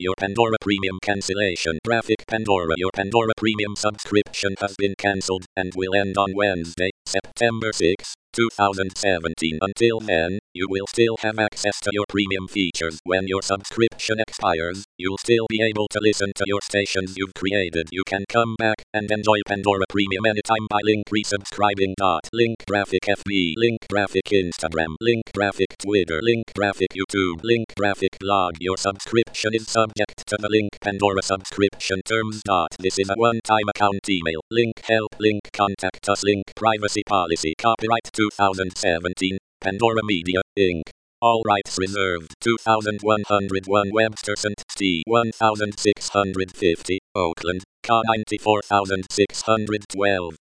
Your Pandora Premium cancellation. Graphic Pandora. Your Pandora Premium subscription has been cancelled and will end on Wednesday, September 6, 2017. Until then, you will still have access to your premium features. When your subscription expires, you'll still be able to listen to your stations you've created. You can come back and enjoy Pandora Premium anytime by link resubscribing. Link graphic FB, link graphic Instagram, link graphic Twitter, link graphic YouTube, link graphic blog. Your subscription is subject to the link Pandora subscription terms. This is a one-time account. Email, link help, link contact us, link privacy policy. Copyright 2017, Pandora Media, Inc. All rights reserved. 2101 Webster St. St. 1650, Oakland, Ca 94612.